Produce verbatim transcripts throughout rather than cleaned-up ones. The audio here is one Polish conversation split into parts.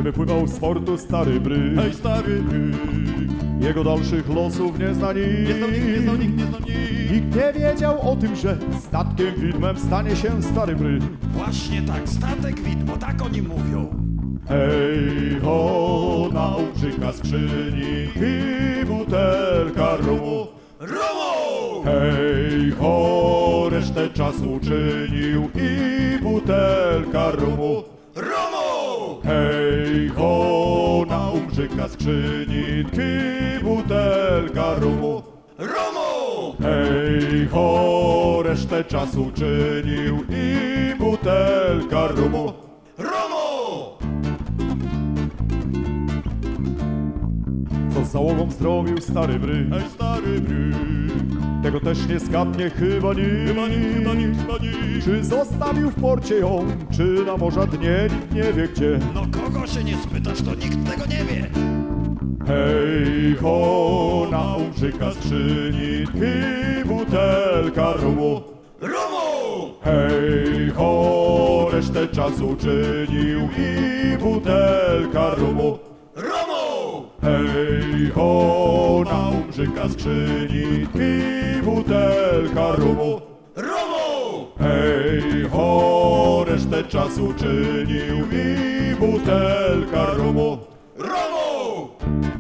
wypływał z portu stary bryk. Hej, stary bryk. Jego dalszych losów nie zna nikt. Nie znał nikt, nie znał nikt, nie znał nikt. Nikt nie wiedział o tym, że statkiem widmem stanie się stary bryk. Właśnie tak, statek widmo, tak oni mówią. Hej ho, na ołczyka skrzyni i butelka rumu. Rumu! Hej ho, resztę czasu czynił i butelka rumu. Rumu! Hej ho, na umrzyka skrzyni i butelka rumu. Rumu! Hej ho, resztę czasu czynił i butelka rumu. Rumu! Co z załogą zrobił stary bryk? Hej, stary bryk. Tego też nie zgadnie chyba nikt. Chyba nikt, chyba nikt, chyba nikt. Czy zostawił w porcie ją, czy na morza dnie, nikt nie wie gdzie. No kogo się nie spytasz, to nikt tego nie wie. Hej ho, na umrzyka skrzyni i butelka rumu. Rumu! Hej ho, resztę czasu czynił i butelka rumu. Rumu! Hej ho, na umrzyka skrzyni i butelka rumu. Rumu! Hej ho, resztę czasu czynił i butelka rumu. Rumu!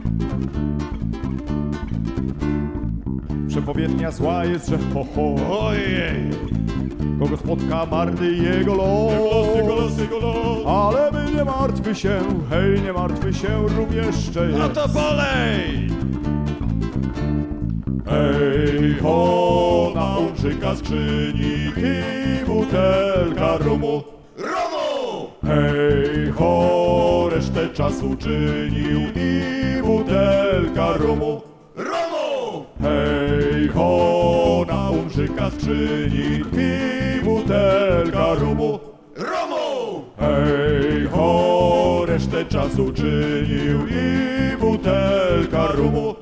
Przepowiednia zła jest, że ho ho, Ojej! kogo spotka marny jego los. Jego los, jego los. Ale my nie martwy się, hej, nie martwy się, rób jeszcze jest. No to bolej! Hej ho, na umrzyka skrzyni i butelka rumu. Rumu! Hej ho, resztę czasu czynił i butelka rumu. Rumu! Hej ho, na umrzyka skrzyni i butelka rumu. Rumu! Hej ho, resztę czasu czynił i butelka rumu.